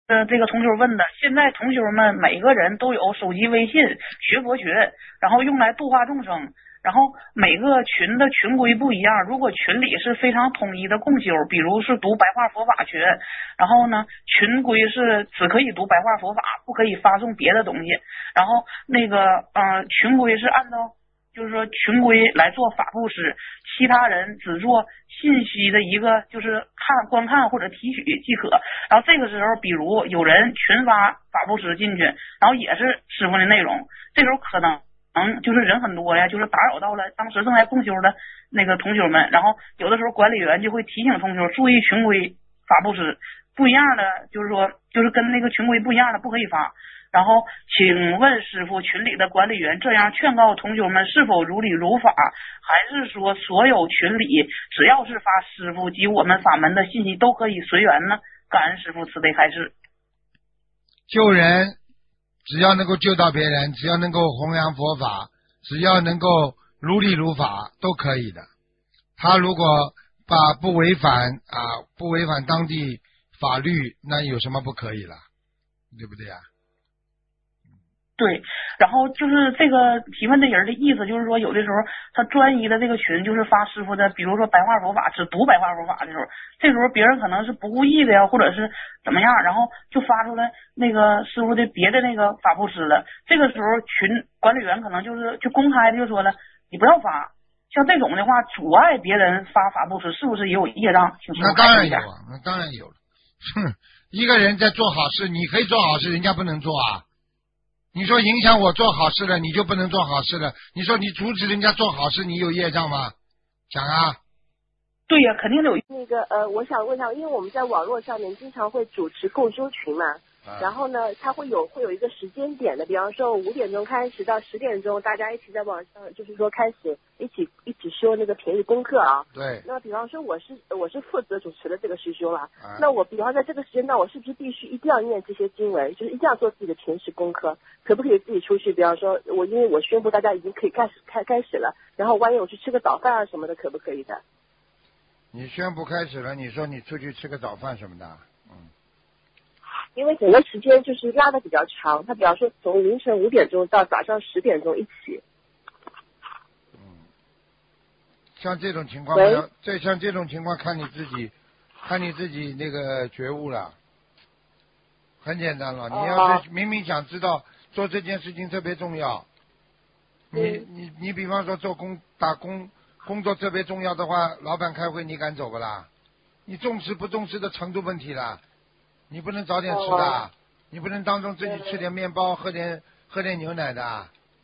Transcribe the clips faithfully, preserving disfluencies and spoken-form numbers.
呃，这个同学问的，现在同学们每个人都有手机微信学佛学，然后用来度化众生。然后每个群的群规不一样，如果群里是非常统一的共修，比如是读白话佛法群，然后呢群规是只可以读白话佛法，不可以发送别的东西。然后那个呃群规是按照就是说群规来做法布施，其他人只做信息的一个就是看观看或者提取即可。然后这个时候比如有人群发法布施进去，然后也是师傅的内容，这时候可能嗯，就是人很多呀，就是打扰到了当时正在共修的那个同学们，然后有的时候管理员就会提醒同学注意群规法布施，不一样的就是说就是跟那个群规不一样的不可以发。然后请问师傅，群里的管理员这样劝告同学们是否如理如法，还是说所有群里只要是发师傅及我们法门的信息都可以随缘呢？感恩师傅慈悲开示。 救人只要能够救到别人，只要能够弘扬佛法，只要能够如理如法都可以的。他如果把不违反啊不违反当地法律，那有什么不可以了，对不对啊？ 对，然后就是这个提问的人的意思就是说，有的时候他专一的这个群就是发师傅的，比如说白话佛法，只读白话佛法的时候，这时候别人可能是不故意的呀，或者是怎么样，然后就发出来那个师傅的别的那个法布施了。这个时候群管理员可能就是就公开的就说了，你不要发。像这种的话，阻碍别人发法布施，是不是也有业障？请师傅那当然有啊， 那当然有了。哼，一个人在做好事，你可以做好事，人家不能做啊。你说影响我做好事了，你就不能做好事了？你说你阻止人家做好事，你有业障吗？讲啊。 对呀、肯定有。 那个呃，我想问一下，因为我们在网络上面经常会主持共修群嘛， 啊、 然后呢，它会有会有一个时间点的，比方说五点钟开始到十点钟，大家一起在网上，就是说开始一起一起修那个平日功课啊。 对。 那比方说我是我是负责主持的这个师兄了， 啊、 那我比方在这个时间段，我是不是必须一定要念这些经文，就是一定要做自己的平时功课？可不可以自己出去？比方说我因为我宣布大家已经可以开始开开始了，然后万一我去吃个早饭啊什么的，可不可以的？ 你宣布开始了，你说你出去吃个早饭什么的，嗯， 因为整个时间就是拉的比较长，他比方说从凌晨五点钟到早上十点钟一起。 嗯，像这种情况不要，这像这种情况看你自己，看你自己那个觉悟了。很简单了，你要是明明想知道做这件事情特别重要，你你你比方说做工打工。工作特别重要的话，老板开会你敢走不啦？你重视不重视的程度问题啦，你不能早点吃的，哦、你不能当中自己吃点面包，喝点喝点牛奶的。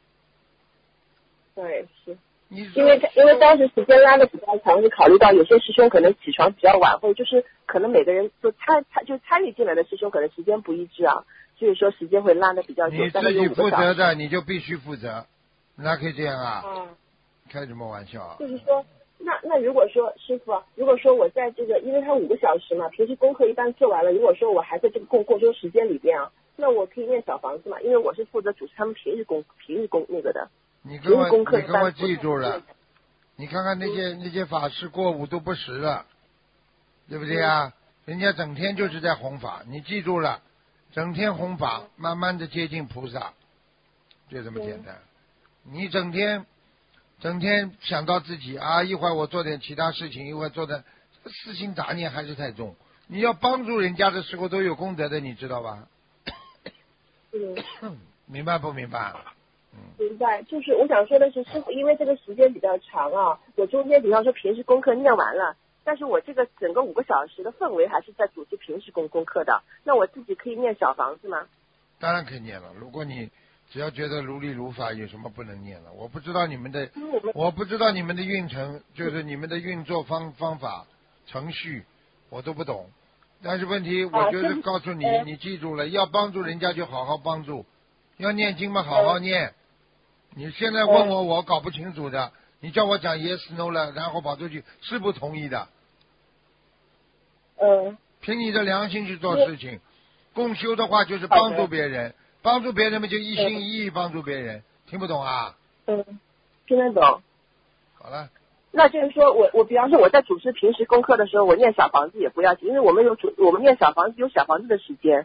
对，是。 你因为因为当时时间拉的比较长，是考虑到有些师兄可能起床比较晚，或者就是可能每个人都参参就参与进来的师兄可能时间不一致啊，所以说时间会拉的比较久。 你自己负责的，你就必须负责，哪可以这样啊？嗯。开什么玩笑啊！ 就是说，那那如果说师傅，如果说我在这个，因为他五个小时嘛，平时功课一般做完了，如果说我还在这个共共修时间里边啊，那我可以念小房子嘛？因为我是负责主持他们平日功平日功那个的。 你跟我你跟我记住了，你看看那些、嗯、那些法师过午都不食了，对不对啊？嗯、人家整天就是在弘法，你记住了，整天弘法，慢慢的接近菩萨，就这么简单。嗯、你整天。整天想到自己啊，一会儿我做点其他事情，一会儿做点私心杂念还是太重。你要帮助人家的时候都有功德的，你知道吧？ 嗯， 明白不明白？ 嗯，明白。就是我想说的是，师傅，因为这个时间比较长啊，我中间比方说平时功课念完了，但是我这个整个五个小时的氛围还是在组织平时功功课的，那我自己可以念小房子吗？ 当然可以念了，如果你。只要觉得如理如法，有什么不能念了？我不知道你们的，我不知道你们的运程，就是你们的运作方方法、程序，我都不懂。但是问题，我就是告诉你，你记住了，要帮助人家就好好帮助，要念经嘛，好好念。你现在问我，我搞不清楚的，你叫我讲 yes no 了，然后跑出去，是不同意的。 嗯。 凭你的良心去做事情，共修的话就是帮助别人。帮助别人们就一心一意帮助别人，听不懂啊？ 嗯，听得懂。 好了。 那就是说我我比方说我在主持平时功课的时候，我念小房子也不要紧，因为我们有主我们念小房子有小房子的时间。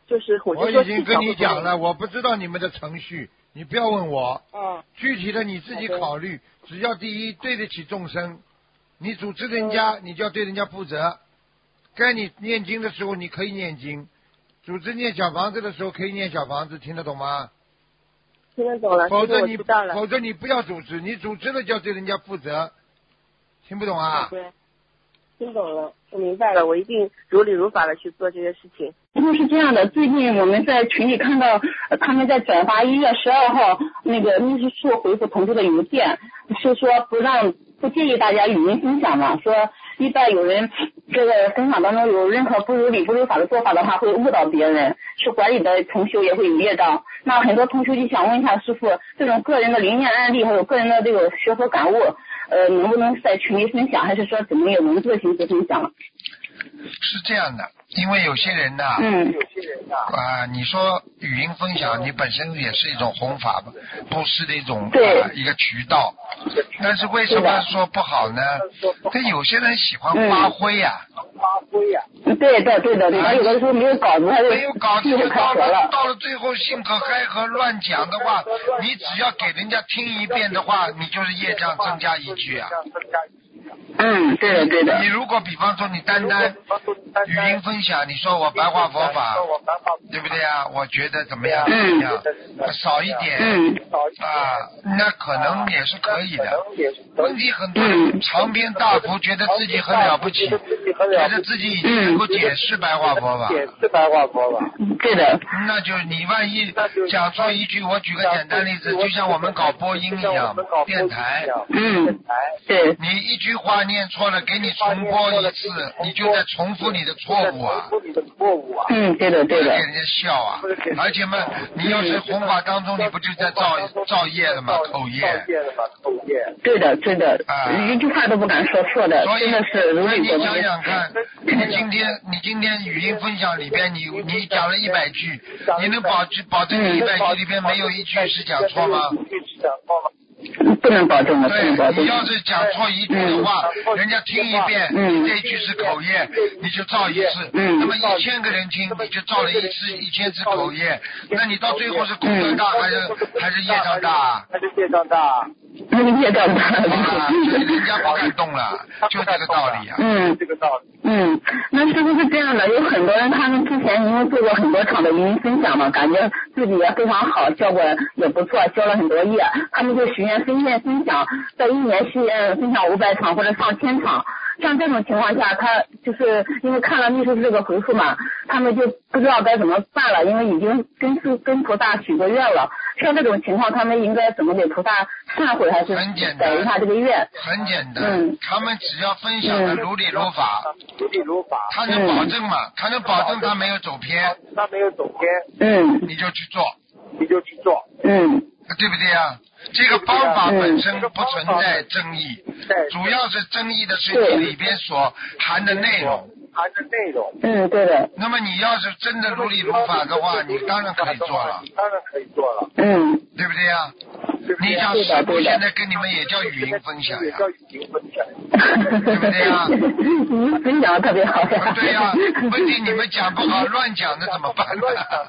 就是我就我说已经跟你讲了，我不知道你们的程序，你不要问我。 嗯。 具体的你自己考虑，只要第一对得起众生，你组织人家， 嗯、 你就要对人家负责。该你念经的时候，你可以念经；组织念小房子的时候，可以念小房子，听得懂吗？ 听得懂了， 否则你了否则你不要组织，你组织了就要对人家负责，听不懂啊？ 对，听懂了，我明白了，我一定如理如法的去做这些事情。 就是这样的，最近我们在群里看到、呃、他们在转发一月十二号那个秘书处回复同事的邮件，是说不让不建议大家语音分享嘛，说一旦有人这个分享当中有任何不如理不如法的做法的话，会误导别人，是管理的同修也会有业障。那很多同修就想问一下师傅，这种个人的灵验案例还有个人的这个学佛感悟，呃，能不能在群里分享，还是说怎么有文字的形式分享？ 是这样的，因为有些人呐、啊， 嗯， 有些人呐、啊，啊，你说语音分享，你本身也是一种弘法布施的一种啊一个渠道，但是为什么说不好呢？跟有些人喜欢发挥呀、啊，发挥呀、 啊，对的对的对的，有的时候没有稿子，他就没有稿子就到了了到了最后信口开河乱讲的话，你只要给人家听一遍的话，你就是业障增加一句啊。 嗯，对的对的。 你如果比方说你单单语音分享，你说我白话佛法，对不对啊？我觉得怎么样怎么样，少一点， 嗯啊，那可能也是可以的。问题很多人长篇大幅，觉得自己很了不起，觉得自己已经能够解释白话佛法，解释白话佛法。 对的。 那就你万一讲错一句，我举个简单例子，就像我们搞播音一样，电台， 嗯，对， 你一句话念错了，给你重播一次，你就在重复你的错误啊。 嗯，对的对的。 给人家笑啊！而且嘛，你要是弘法当中，你不就在造造业了吗？口业。 对的对的。 啊。 一句话都不敢说错的，真的是如理所以你想想看，你今天你今天语音分享里边，你你讲了一百句，你能保保证你一百句里边没有一句是讲错吗？ 不能保证的，不能保证。 对，你要是讲错一句的话，嗯、人家听一遍， 嗯、 这一句是口业，你就造一次。 嗯、 那么一千个人听，你就造了一次一千次口业，那你到最后是功德大、嗯、还是还是业障大？ 还是业障大？ 那个业障大。 啊，所以人家不敢动了，就这个道理啊。 嗯， 这个道理。 嗯，那是不是这样的？有很多人他们之前因为做过很多场的语音分享嘛，感觉自己也非常好，效果也不错，交了很多业，他们就许愿分愿分享，在一年许愿分享五百场或者上千场。像这种情况下，他就是因为看了秘书这个回复嘛，他们就不知道该怎么办了，因为已经跟跟菩萨许过愿了。像这种情况，他们应该怎么给菩萨忏悔，还是改一下这个愿？ 很简单， 嗯， 他们只要分享的如理如法， 如理如法， 他能保证嘛？嗯、他能保证他没有走偏， 他没有走偏， 嗯， 你就去做， 你就去做， 嗯， 对不对啊？这个方法本身不存在争议，主要是争议的是你里边所含的内容。 含的内容。 嗯，对的。 那么你要是真的如理如法的话，你当然可以做了。 当然可以做了。 嗯， 对不对呀？你像师父现在跟你们也叫语音分享呀。 叫语音分享。 对不对呀？ 语音分享的特别好呀。 对呀，问题你们讲不好，乱讲的怎么办呢？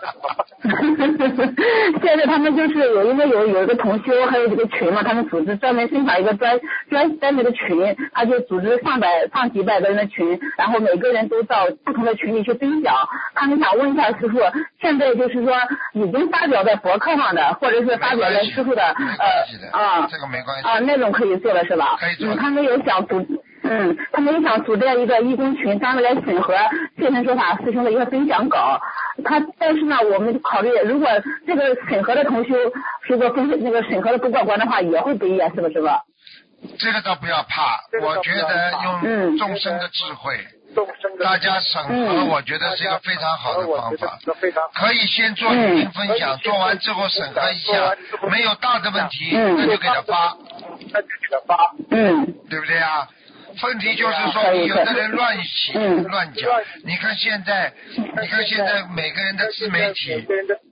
现在他们就是有因为有有一个同修，还有这个群嘛，他们组织专门生产一个专专单独的群，他就组织上百上几百个人的群，然后每个人都到不同的群里去分享。他们想问一下师傅，现在就是说已经发表在博客上的，或者是发表在师傅的呃啊这个没关系啊那种可以做的是吧？ 可以做。 嗯，他们有想组嗯，他们也想组建一个义工群，专门来审核现身说法师兄的一个分享稿。他但是呢，我们考虑如果这个审核的同修如果分那个审核的不过关的话，也会背业，是不是吧？ 这个倒不要怕，我觉得用众生的智慧，大家审核，我觉得是一个非常好的方法。可以先做语音分享，做完之后审核一下，没有大的问题，那就给他发， 那就给他发， 嗯， 对不对啊？问题就是说，有的人乱写、乱讲。你看现在，你看现在每个人的自媒体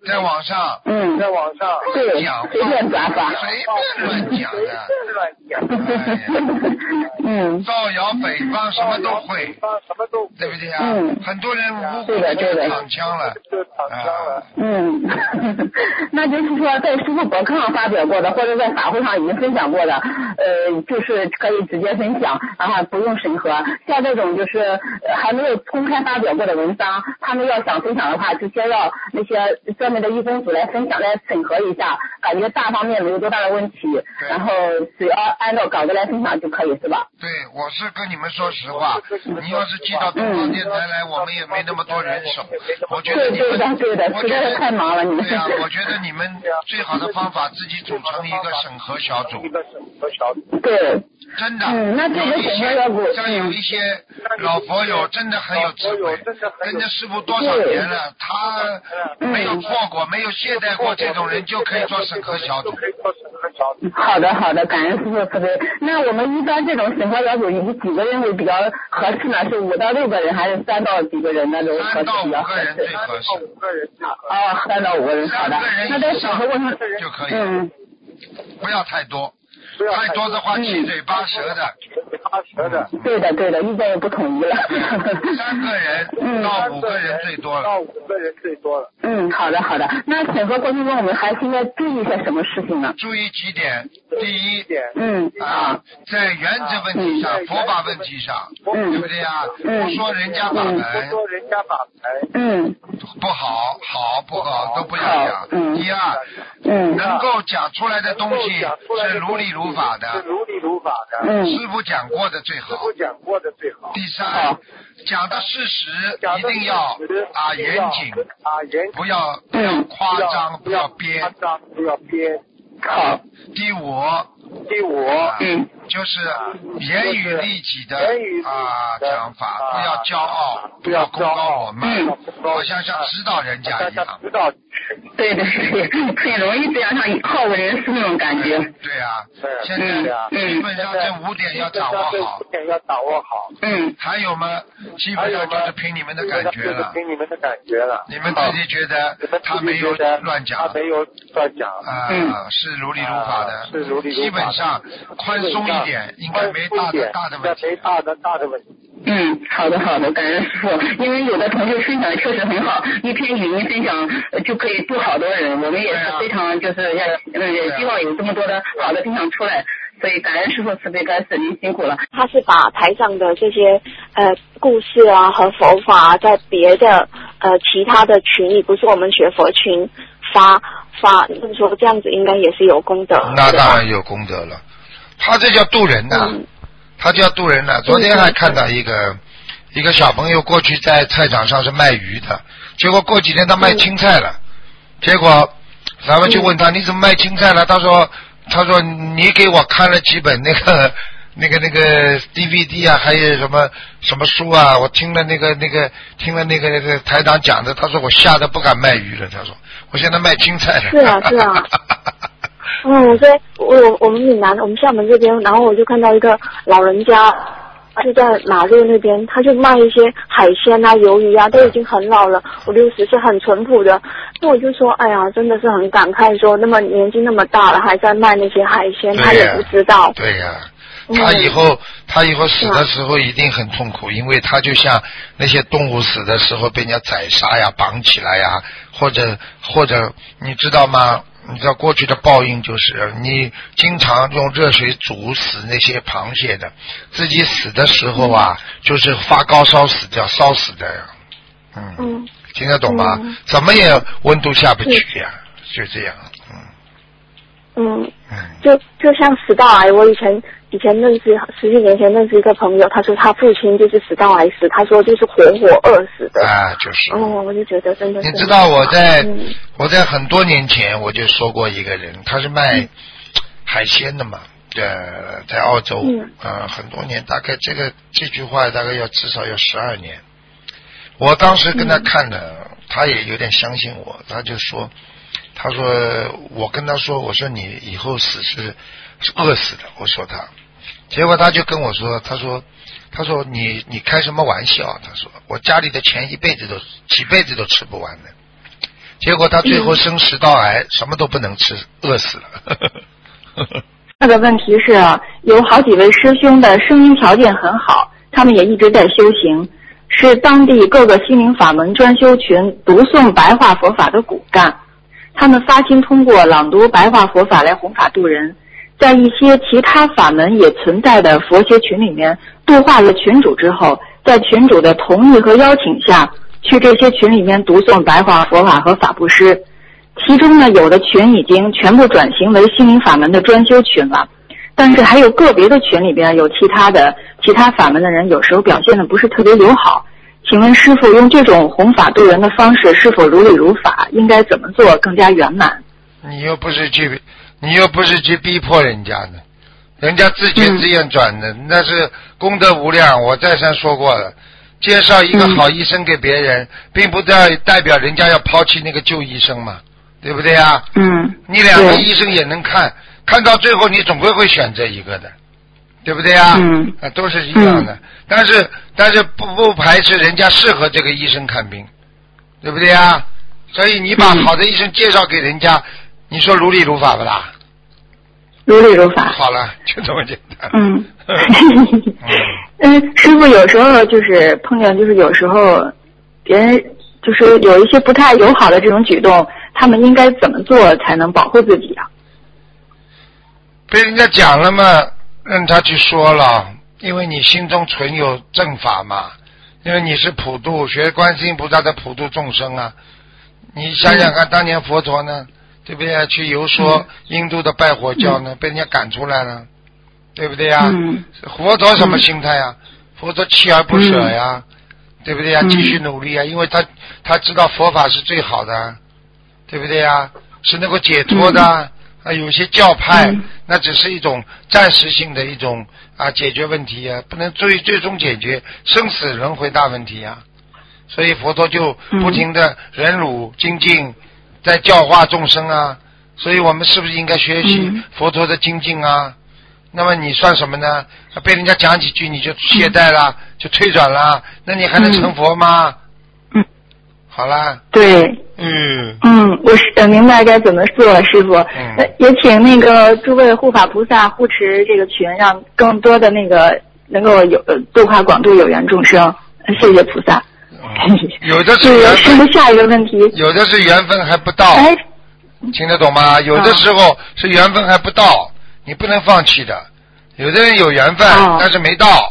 在网上， 嗯， 在网上对， 讲随便转发， 随便乱讲的， 乱讲， 嗯， 造谣诽谤什么都会， 什么都对不对啊？ 嗯很多人无辜对的对的就躺枪了， 就躺枪了。 嗯，那就是说在师傅博客上发表过的，或者在法会上已经分享过的，呃，就是可以直接分享，然后不用审核。像这种就是呃还没有公开发表过的文章，他们要想分享的话，就先要那些专门的义工组来分享，来审核一下，感觉大方面没有多大的问题，然后只要按照稿子来分享就可以，是吧？ 对，我是跟你们说实话，你要是寄到东方电台来，我们也没那么多人手。我觉得你们， 对的对的，实在是太忙了，你们。 对啊，我觉得你们最好的方法自己组成一个审核小组。 一个审核小组。 对。 真的， 嗯，那这个审核小组， 像有一些老佛友真的很有智慧，跟着师傅多少年了，他没有错过，没有懈怠过，这种人就可以做审核小组。 好的好的，感恩师傅慈悲。那我们一般这种审核小组以几个人会比较合适呢？是五到六个人，还是三到几个人那种合适比较合适？ 三到五个人最合适。 哦，三到五个人，好的。那在审核过程就可以， 嗯， 不要太多。太多的话七嘴八舌的， 八舌的。 对的对的，意见又不统一了。 三个人到五个人最多了。 到五个人最多了。 嗯，好的好的。那审核过程中我们还应该注意些什么事情呢？ 注意几点，第一点， 嗯啊，在原则问题上、佛法问题上， 嗯， 对不对啊？ 嗯， 不说人家法门， 不说人家法门， 嗯， 不好，好不好都不要讲。 嗯， 第二， 嗯， 能够讲出来的东西是如理如法的， 是如理如法的， 嗯， 师傅讲过的最好， 师傅讲过的最好。 第三，讲的事实一定要啊严谨， 啊严， 不要不要夸张，不要编， 夸张不要编。 好。 第五， 第五， 嗯，就是严于律己的啊讲法，不要骄傲，不要功高我慢，好像像指导人家一样。 指导。 对对对，很容易这样，像好为人师那种感觉。 对啊，现在基本上这五点要掌握好。 五点要掌握好。 嗯。 还有吗？基本上就是凭你们的感觉了。 凭你们的感觉了。 你们自己觉得他没有乱讲。 他没有乱讲。 啊，是如理如法的。 是如理如法。 基本上宽松一点，应该没大的大的问题。 没大的大的问题。 嗯，好的好的，感恩师傅。因为有的同学分享的确实很好，一篇语音分享就可以度好多人，我们也是非常就是要嗯也希望有这么多的好的分享出来，所以感恩师傅慈悲，感恩您辛苦了。 他是把台上的这些呃故事啊和佛法、啊、在别的呃其他的群里，不是我们学佛群发发，就是说这样子应该也是有功德。 那当然有功德了，他这叫渡人呐、啊嗯，他叫渡人呐、啊。昨天还看到一个、嗯、一个小朋友过去在菜场上是卖鱼的，结果过几天他卖青菜了，嗯、结果咱们就问他、嗯、你怎么卖青菜了？他说他说你给我看了几本那个那个那个 D V D 啊，还有什么什么书啊？我听了那个那个听了那个那个台长讲的，他说我吓得不敢卖鱼了。他说我现在卖青菜了。 是啊是啊。嗯，所以我我们闽南，我们厦门这边，然后我就看到一个老人家就在马路那边，他就卖一些海鲜啊、鱿鱼啊，都已经很老了，五六十岁，很淳朴的。那我就说，哎呀，真的是很感慨，说那么年纪那么大了，还在卖那些海鲜，他也不知道。 对呀、啊。他以后、嗯，他以后死的时候一定很痛苦，因为他就像那些动物死的时候被人家宰杀呀、绑起来呀，或者或者你知道吗？你知道过去的报应就是你经常用热水煮死那些螃蟹的，自己死的时候啊，嗯、就是发高烧死掉、烧死的呀。嗯，嗯听得懂吗、嗯？怎么也温度下不去呀，就这样。嗯。 嗯，就就像食道癌，我以前以前认识十几年前认识一个朋友，他说他父亲就是食道癌死，他说就是活活饿死的。 啊，就是。 哦，我就觉得真的是。 你知道我在、嗯、我在很多年前我就说过一个人，他是卖海鲜的嘛，呃，在澳洲，嗯、呃，很多年，大概这个这句话大概要至少要十二年。我当时跟他看的、嗯，他也有点相信我，他就说。他说我跟他说我说你以后死是是饿死的，我说他，结果他就跟我说他说他说你你开什么玩笑，他说我家里的钱一辈子都几辈子都吃不完的， 结果他最后生食道癌，什么都不能吃，饿死了。 那个问题是，有好几位师兄的声音条件很好，他们也一直在修行，是当地各个心灵法门专修群读诵白话佛法的骨干。他们发心通过朗读白话佛法来弘法度人，在一些其他法门也存在的佛学群里面度化了群主之后，在群主的同意和邀请下，去这些群里面读诵白话佛法和法布施。其中呢，有的群已经全部转型为心灵法门的专修群了，但是还有个别的群里边有其他的其他法门的人，有时候表现的不是特别友好。请问师父，用这种弘法度人的方式是否如理如法？应该怎么做更加圆满？ 你又不是去，你又不是去逼迫人家的，人家自觉自愿转的，嗯、那是功德无量。我再三说过了，介绍一个好医生给别人，嗯、并不代代表人家要抛弃那个旧医生嘛，对不对啊？ 嗯。 你两个医生也能看，看到最后你总归会选择一个的。对不对啊？ 嗯， 啊，都是一样的，嗯、但是但是不不排斥人家适合这个医生看病，对不对啊？所以你把好的医生介绍给人家，嗯、你说如理如法不啦？ 如理如法。 好了，就这么简单。 嗯。嗯，师父有时候就是碰见，就是有时候别人就是有一些不太友好的这种举动，他们应该怎么做才能保护自己啊？ 被人家讲了嘛。让他去说了，因为你心中存有正法嘛，因为你是普度，学观世音菩萨的普度众生啊。你想想看，当年佛陀呢，对不对？去游说印度的拜火教呢，嗯、被人家赶出来了，对不对呀？ 嗯、 佛陀什么心态呀？佛陀锲而不舍呀，嗯、对不对呀？继续努力啊，因为他他知道佛法是最好的，对不对呀？是能够解脱的。嗯啊，有些教派、嗯、那只是一种暂时性的一种啊解决问题啊，不能最最终解决生死轮回大问题啊。所以佛陀就不停的忍辱精进，在教化众生啊。所以我们是不是应该学习佛陀的精进啊？嗯、那么你算什么呢？被人家讲几句你就懈怠了，嗯、就退转了，那你还能成佛吗？ 嗯， 好了。 对。 嗯嗯，我是呃明白该怎么做，师傅。嗯，呃、也请那个诸位护法菩萨护持这个群，让更多的那个能够有度化广度有缘众生。谢谢菩萨。 嗯、有的是缘分。 是下一个问题。 有的是缘分还不到。 哎， 听得懂吗？有的时候是缘分还不到，你不能放弃的。有的人有缘分，哦、但是没到。